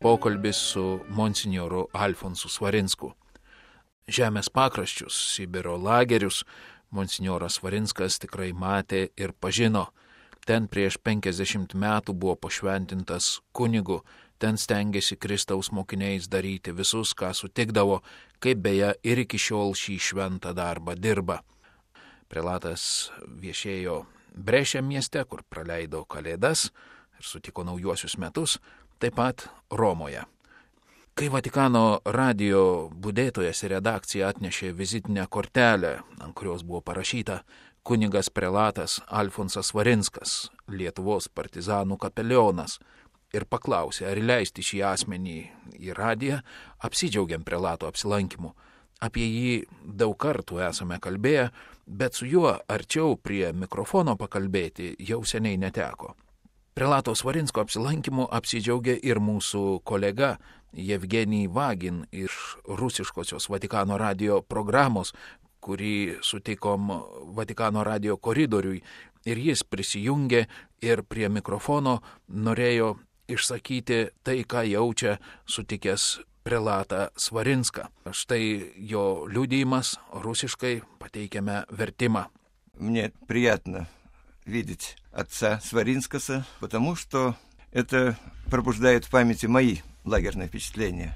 Pokalbis su monsinjoru Alfonsu Svarinsku. Žemės pakraščius, Sibiro lagerius monsinjoras Svarinskas tikrai matė ir pažino. Ten prieš 50 metų buvo pašventintas kunigu, ten stengėsi Kristaus mokiniais daryti visus, ką sutikdavo, kaip beje ir iki šiol šį šventą darbą dirba. Prelatas viešėjo Brešė mieste, kur praleido Kalėdas ir sutiko naujuosius metus, taip pat Romoje. Kai Vatikano radijo budėtojas ir redakcija atnešė vizitinę kortelę, ant kurios buvo parašyta kunigas prelatas Alfonsas Svarinskas, Lietuvos partizanų kapelionas, ir paklausė, ar įleisti šį asmenį į radiją, apsidžiaugiam prelato apsilankimu. Apie jį daug kartų esame kalbėję, bet su juo arčiau prie mikrofono pakalbėti jau seniai neteko. Prelato Svarinsko apsilankimu apsidžiaugė ir mūsų kolega Jevgenij Vagin iš rusiškosios Vatikano radijo programos, kurį sutikom Vatikano radijo koridoriui, ir jis prisijungė ir prie mikrofono norėjo išsakyti tai, ką jaučia sutikęs prelatą Svarinską. Štai jo liudijimas, rusiškai pateikiame vertimą. Мне приятно видеть отца Сваринскаса, потому что это пробуждает в памяти мои лагерные впечатления.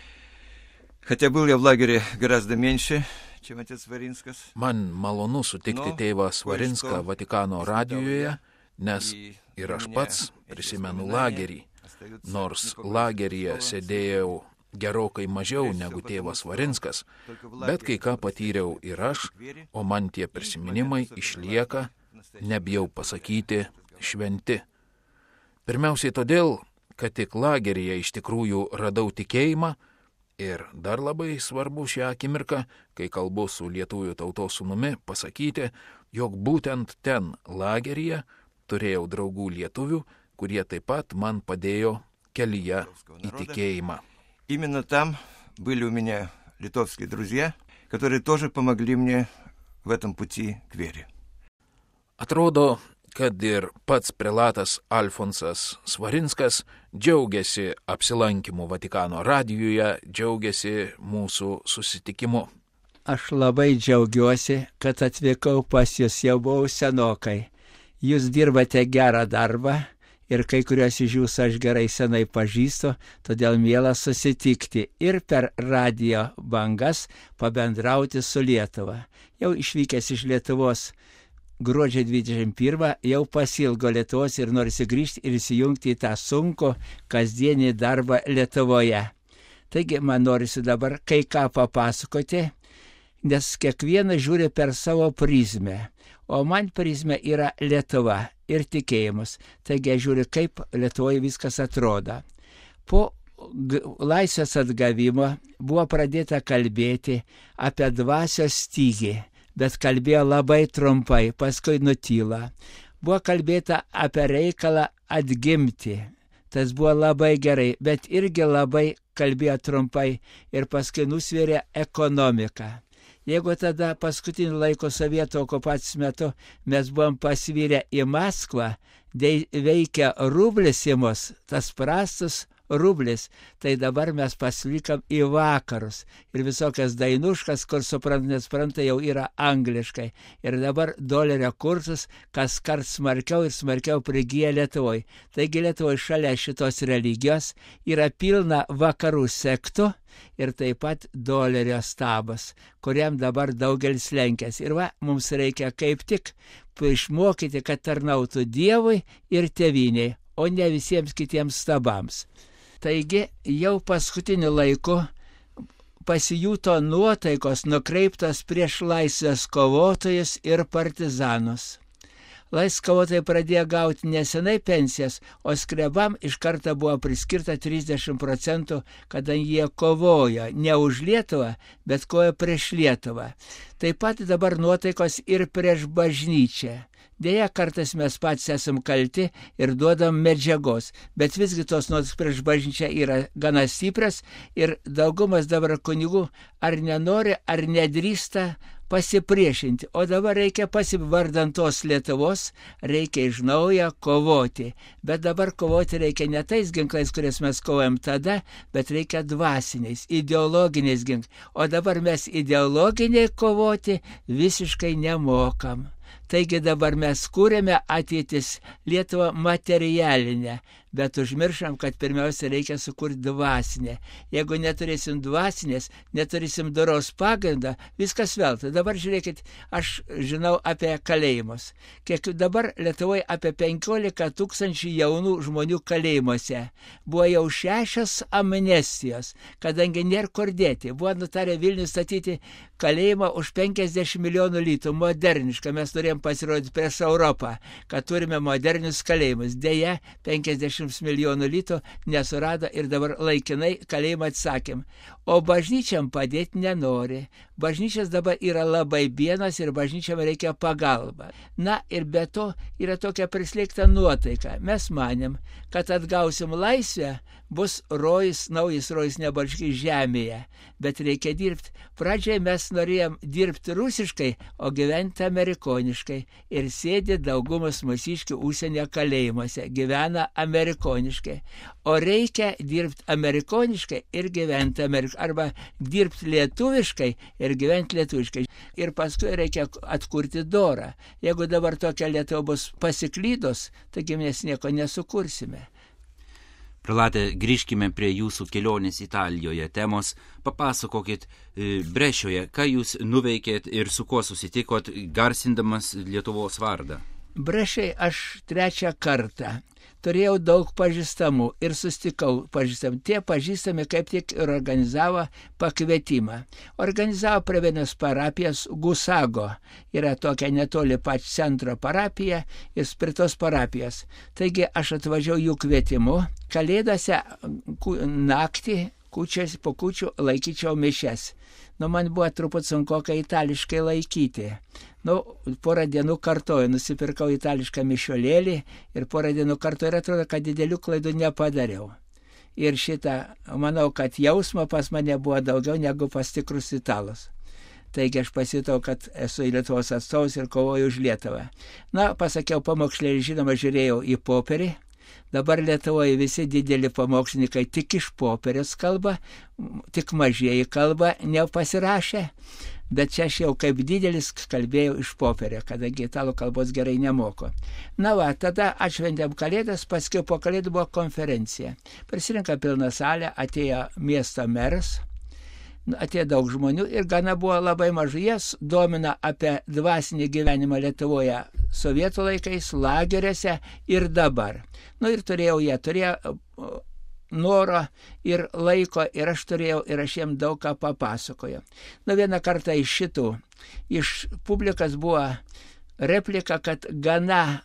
Хотя был я в лагере гораздо меньше, чем отец Svarinskas. Man malonu sutikti tėvą Svarinską Vatikano radijoje, nes ir aš pats prisimenu lagerį. Nors lageryje sėdėjau gerokai mažiau negu tėvas Svarinskas, bet kai ką patyriau ir aš, o man tie prisiminimai išlieka, nebijau pasakyti, šventi. Pirmiausiai todėl, kad tik lageryje iš tikrųjų radau tikėjimą ir dar labai svarbu šią akimirką, kai kalbu su lietuvių tautos sūnumi, pasakyti, jog būtent ten lageryje turėjau draugų lietuvių, kurie taip pat man padėjo kelyje į tikėjimą. Именно там были у меня литовские друзья, которые тоже помогли мне в этом пути к вере. Atrodo, kad ir pats prelatas Alfonsas Svarinskas džiaugiasi apsilankimu Vatikano radijuje, džiaugiasi mūsų susitikimu. Aš labai džiaugiuosi, kad atvykau pas jūs, jau buvau senokai. Jūs dirbate gerą darbą ir kai kuriuos iš jūsų aš gerai senai pažįstu, todėl miela susitikti ir per radijo bangas pabendrauti su Lietuva. Jau išvykęs iš Lietuvos gruodžio 21 jau pasilgo Lietuvos ir norisi grįžti ir įsijungti į tą sunkų kasdienį darbą Lietuvoje. Taigi man norisi dabar kai ką papasakoti, nes kiekvienas žiūri per savo prizmę, o man prizmė yra Lietuva ir tikėjimas. Taigi aš žiūriu, kaip Lietuvoje viskas atrodo. Po laisvės atgavimo buvo pradėta kalbėti apie dvasios stygį, bet kalbėjo labai trumpai, paskui nutyla. Buvo kalbėta apie reikalą atgimti. Tas buvo labai gerai, bet irgi labai kalbėjo trumpai ir paskui nusvėrė ekonomiką. Jeigu tada paskutinį laiko sovietų okupacijos metu mes buvom pasvyrę į Maskvą, veikia rublis į mus, tas prastas rublis, tai dabar mes paslikam į vakarus ir visokias dainuškas, kur nespranta jau yra angliškai. Ir dabar dolerio kursas kas kart smarkiau ir smarkiau prigyja Lietuvoje. Taigi Lietuvoje šalia šitos religijos yra pilna vakarų sektų ir taip pat dolerio stabas, kuriam dabar daugelis lenkės. Ir mums reikia kaip tik išmokyti, kad tarnautų Dievui ir tėvynei, o ne visiems kitiems stabams. Taigi jau paskutiniu laiku pasijuto nuotaikos nukreiptos prieš laisvės kovotojus ir partizanus. Laisvės kovotojai pradėjo gauti nesenai pensijas, o skrebam iš karto buvo priskirta 30%, kadangi jie kovojo ne už Lietuvą, bet kovojo prieš Lietuvą. Taip pat dabar nuotaikos ir prieš bažnyčią. Deja, kartais mes patys esam kalti ir duodam medžiagos, bet visgi tos nuotaikos prieš bažnyčią yra gana stiprios ir daugumas dabar kunigų ar nenori, ar nedrįsta pasipriešinti. O dabar reikia vardant tos Lietuvos, reikia iš naujo kovoti. Bet dabar kovoti reikia ne tais ginklais, kuriais mes kovojam tada, bet reikia dvasiniais, ideologiniais ginklais. O dabar mes ideologiniai kovoti visiškai nemokam. Taigi dabar mes kūrėme ateitis Lietuvą materialinę, bet užmiršam, kad pirmiausia reikia sukurti dvasinę. Jeigu neturėsim dvasinės, neturėsim doros pagrindą, viskas veltui. Dabar žiūrėkit, aš žinau apie kalėjimus. Kiek dabar Lietuvoje apie 15 000 jaunų žmonių kalėjimuose. Buvo jau 6 amnestijos, kadangi nėra kur dėti. Buvo nutarę Vilnių statyti kalėjimą už 50 milijonų litų, modernišką. Mes turėjom pasirodyti prieš Europą, kad turime modernius kalėjimus. Deja, 50 milijonų litų nesurado ir dabar laikinai kalėjimą atsakėm. O bažnyčiam padėti nenori. Bažnyčias dabar yra labai bienas ir bažnyčiam reikia pagalba. Na ir be to yra tokia prislėgta nuotaika. Mes manėm, kad atgausim laisvę, bus rojus, naujas rojus nebalškiai žemėje. Bet reikia dirbti. Pradžiai mes norėjom dirbti rusiškai, o gyventi amerikoniškai. Ir sėdi daugumas mūsiškių užsienio kalėjimuose. Gyvena amerikoniškai. O reikia dirbti amerikoniškai ir gyventi amerikoniškai. Arba dirbti lietuviškai ir gyventi lietuviškai. Ir paskui reikia atkurti dorą. Jeigu dabar tokia Lietuva bus pasiklydus, taigi mes nieko nesukursime. Prelate, grįžkime prie jūsų kelionės Italijoje temos. Papasakokit Brešoje, ką jūs nuveikėt ir su kuo susitikot, garsindamas Lietuvos vardą. Brešai aš 3 kartą. Turėjau daug pažįstamų ir sustikau pažįstamų. Tie pažįstami kaip tik ir organizavo pakvietimą. Organizavo prie vienos parapijos Gusago. Yra tokia netoli pač centro parapija ir prie tos parapijos. Taigi aš atvažiavau jų kvietimu. Kalėdose naktį, po kūčių laikyčiau mišias. Man buvo truputį sunkoka itališkai laikyti. Porą dienų kartoju, nusipirkau itališką mišiolėlį ir porą dienų kartoju ir atrodo, kad didelių klaidų nepadariau. Ir manau, kad jausmo pas mane buvo daugiau negu pas tikrus italus. Taigi aš pasitau, kad esu Lietuvos atstovas ir kovoju už Lietuvą. Pasakiau pamokslėlį, žinoma, žiūrėjau į popierį. Dabar Lietuvoje visi dideli pamokslininkai tik iš popieriaus kalba, tik mažieji kalba nepasirašė, bet čia aš jau kaip didelis kalbėjau iš popierio, kadangi italų kalbos gerai nemoko. Tada atšventėm Kalėdas, paskui po Kalėdų buvo konferencija. Prisirinka pilna salė, atėjo miesto meras, atėjo daug žmonių ir gana buvo labai mažai. Jas domina apie dvasinį gyvenimą Lietuvoje sovietų laikais, lageriuose ir dabar. Ir turėjo noro ir laiko ir aš jiem daug ką papasakoju. Vieną kartą iš publikas buvo replika, kad gana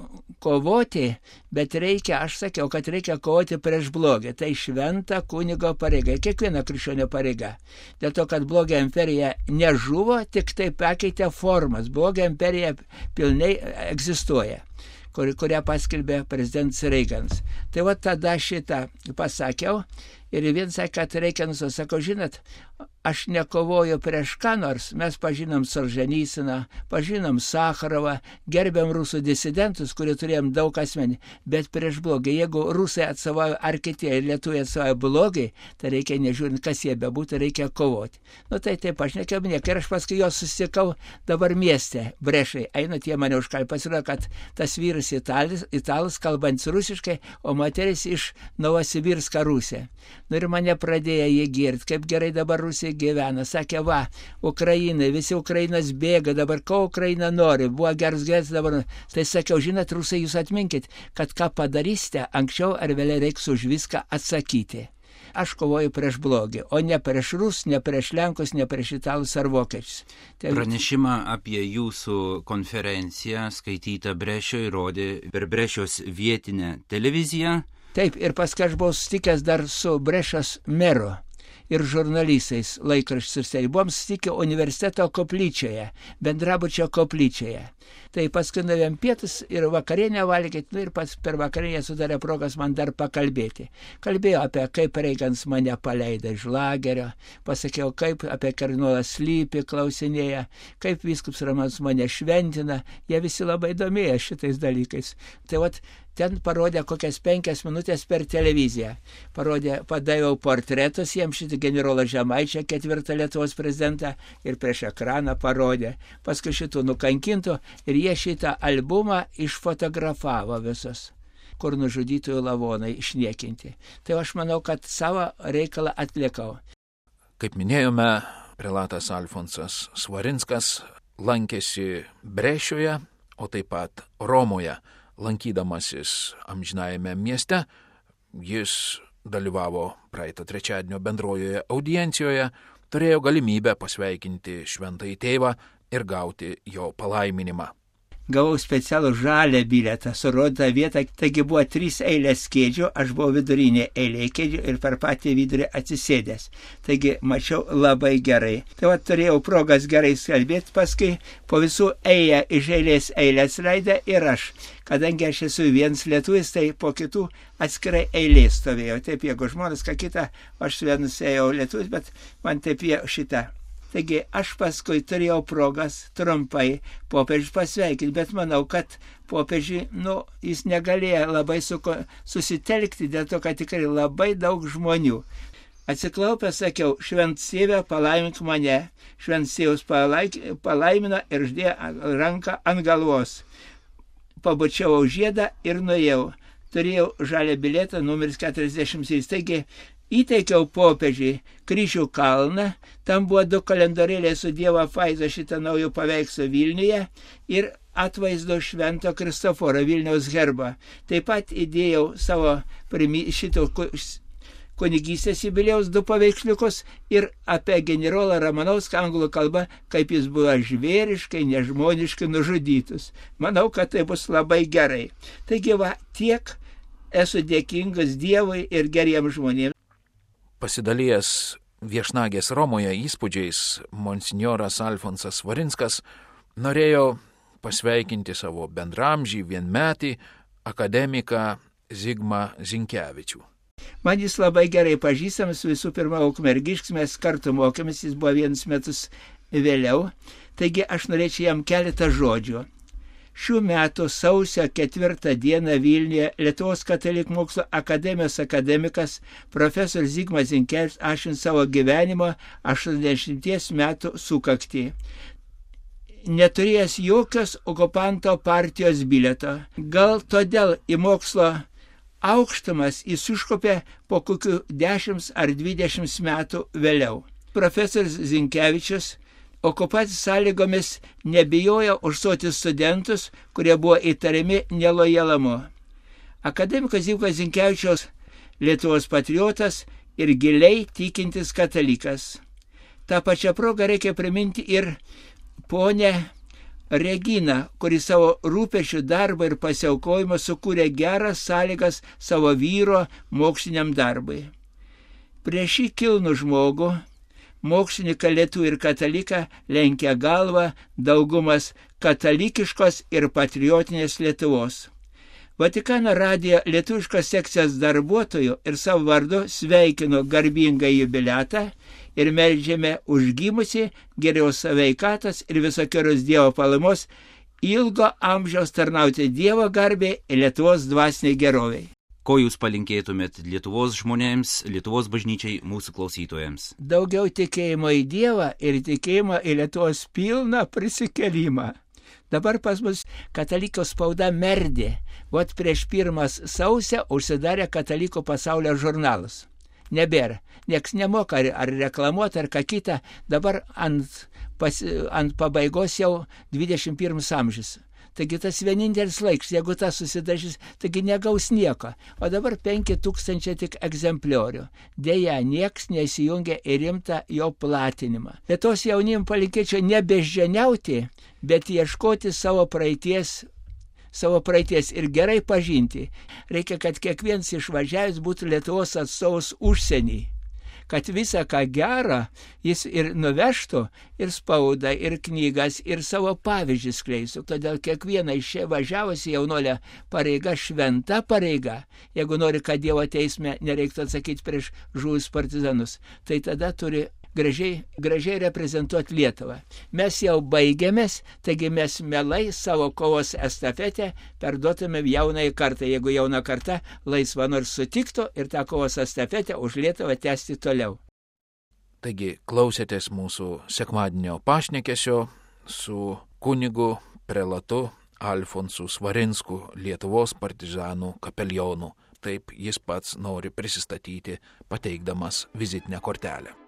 kovoti, bet aš sakiau, kad reikia kovoti prieš blogį. Tai šventa kunigo pareiga, kiekviena krikščionio pareiga. Dėl to, kad blogio imperija nežuvo, tik tai pakeitė formas. Blogio imperija pilnai egzistuoja, kurią paskelbė prezidentas Reiganas. Tai tada šitą pasakiau ir vien sakė, kad reikia nusakau, žinot, aš nekovoju prieš ką nors, mes pažinom Solženyciną, pažinom Sacharovą, gerbėm rusų disidentus, kurie turėjom daug asmenį, bet prieš blogį. Jeigu rusai atstovauja ar kiti lietuviai atstovauja blogį, tai reikia, nežiūrint, kas jie bebūtų, reikia kovoti. Tai taip aš nekabinėk. Ir aš paskui juos susitikau dabar mieste, Brešai. Einat, jie mane užkalbė. Pasirodo, kad tas vyras italas, kalbantis rusiškai, o moteris iš Novosibirska Rusija. Ir mane pradėjo jie girti, kaip gerai dabar Rusija gyvena. Sakė, Ukrainai, visi Ukrainas bėga, dabar ko Ukraina nori, buvo geras dabar. Tai sakiau, žinot, rusai, jūs atminkit, kad ką padarysite, anksčiau ar vėliau reiks už viską atsakyti. Aš kovoju prieš blogį, o ne prieš Rus, ne prieš Lenkus, ne prieš Italus ar Vokiečius. Pranešimą apie jūsų konferenciją skaitytą Brešoje rodė per Brešos vietinę televiziją. Taip, ir paskui aš buvau susitikęs dar su Brešos meru. ir žurnalistais laikraščius. Buvom susitikę universiteto koplyčioje, bendrabučio koplyčioje. Tai paskui nuėjom pietus ir vakarienę valgyti, ir pats per vakarienę sudarė progas man dar pakalbėti. Kalbėjau apie kaip Reigans mane paleido iš lagerio, pasakiau, kaip apie kardinolą Slypį klausinėja, kaip vyskupas Romanas mane šventina, jie visi labai domėjo šitais dalykais. Tai vat, ten parodė kokias 5 minutės per televiziją. Padaviau portretus jiems šitą generolą Žemaičio, 4 Lietuvos prezidentą, ir prieš ekraną parodė. Paskui šitų nukankintų ir jie šitą albumą išfotografavo visus, kur nužudytųjų lavonai išniekinti. Tai aš manau, kad savo reikalą atlikau. Kaip minėjome, prelatas Alfonsas Svarinskas lankėsi Brešioje, o taip pat Romoje. Lankydamasis amžinajame mieste, jis dalyvavo praeitą trečiadienio bendrojoje audiencijoje, turėjo galimybę pasveikinti šventąjį tėvą ir gauti jo palaiminimą. Gavau specialų žalią bilietą, surodytą vietą, taigi buvo 3 eilės kėdžių, aš buvau vidurinė eilė kėdžių ir per patį vidurį atsisėdęs. Taigi mačiau labai gerai. Tai va turėjau progas gerai kalbėti, paskui po visų ėję iš eilės eilės raidę ir aš. Kadangi aš esu vienas lietuvis, tai po kitų atskirai eilės stovėjau. Taip, jeigu žmonės, ką kitą, aš vienas ėjau lietuvis, bet man taip jie šitą. Taigi aš paskui turėjau progas trumpai popiežių pasveikinti, bet manau, kad popiežiui, jis negalėjo labai susitelkti, dėl to, kad tikrai labai daug žmonių. Atsiklaupęs sakiau, šventsėvė palaimink mane. Šventsėvus palaimino ir uždėjo ranką ant galvos. Pabučiavau žiedą ir nuėjau. Turėjau žalią bilietą numeris 46. Taigi įteikiau popiežiui Kryžių kalną, tam buvo 2 kalendorėliai su Dievo apvaizda šitą naujo paveikslą Vilniuje ir atvaizdo Švento Kristoforo Vilniaus herbą. Taip pat įdėjau savo šito kunigystės jubiliejaus 2 paveiksliukus ir apie generolą Ramanauską anglų kalbą, kaip jis buvo žvėriškai, nežmoniškai nužudytus. Manau, kad tai bus labai gerai. Taigi tiek esu dėkingas Dievui ir geriems žmonėms. Pasidalijęs viešnagės Romoje įspūdžiais, monsinjoras Alfonsas Svarinskas norėjo pasveikinti savo bendramžį vienmetį akademiką Zigmą Zinkevičių. Man jis labai gerai pažįstamas, visų pirma, ukmergiškis, mes kartu mokėmės, jis buvo 1 metus vėliau, taigi aš norėčiau jam keletą žodžių. Šių metų sausio 4 dieną Vilniuje Lietuvos katalikų mokslo akademijos akademikas profesorius Zigmas Zinkevičius atšventė savo gyvenimo 80 metų sukaktį. Neturėjęs jokios okupanto partijos bilieto. Gal todėl į mokslo aukštumas jis užkopė po kokių 10 ar 20 metų vėliau. Profesorius Zinkevičius okupacijos sąlygomis nebijojo užstoti studentus, kurie buvo įtariami nelojalumu. Akademikas Zigmas Zinkevičius Lietuvos patriotas ir giliai tikintis katalikas. Ta pačia proga reikia priminti ir ponę Reginą, kuri savo rūpesčių darbą ir pasiaukojimą sukūrė geras sąlygas savo vyro moksliniam darbui. Prieš šį kilnų žmogų, mokslininką lietuvių ir kataliką, lenkia galvą daugumas katalikiškos ir patriotinės Lietuvos. Vatikano radijo lietuviškos sekcijos darbuotojų ir savo vardu sveikino garbingą jubiliatą ir meldžiame užgimusi geriaus sveikatos ir visokios Dievo palaimos ilgo amžiaus tarnauti Dievo garbei ir Lietuvos dvasiniai geroviai. Ko jūs palinkėtumėt Lietuvos žmonėms, Lietuvos bažnyčiai, mūsų klausytojams? Daugiau tikėjimo į Dievą ir tikėjimo į Lietuvos pilną prisikėlimą. Dabar pas mus katalikų spauda merdė. Vot prieš 1 sausio užsidarė katalikų pasaulio žurnalas. Nebėra. Nieks nemoka ar reklamuoti, ar ką kitą. Dabar ant pabaigos jau 21 amžius. Taigi tas vienintelis laiks, jeigu tas susidažys, taigi negaus nieko. O dabar 5000 tik egzempliorių. Deja, nieks neįsijungia į rimtą jo platinimą. Lietuvos jaunim palinkėčiau nebeždžioniauti, bet ieškoti savo praeities ir gerai pažinti. Reikia, kad kiekvienas išvažiavęs būtų Lietuvos atstovas užsienį. kad visą ką gerą jis ir nuvežtų, ir spaudą, ir knygas, ir savo pavyzdžių skleistų. Todėl kiekviena iš čia važiavusi jaunolė pareiga, šventa pareiga. Jeigu nori, kad Dievo teisme nereiktų atsakyti prieš žuvus partizanus, tai tada turi gražiai reprezentuoti Lietuvą. Mes jau baigėmės, taigi mes mielai savo kovos estafetę perduotume jaunai kartai, jeigu jauna karta laisva nors sutiktų ir tą kovos estafetę už Lietuvą tęsti toliau. Taigi klausėtės mūsų sekmadienio pašnekesio su kunigu prelatu Alfonsu Svarinsku, Lietuvos partizanų kapelionu. Taip jis pats nori prisistatyti, pateikdamas vizitinę kortelę.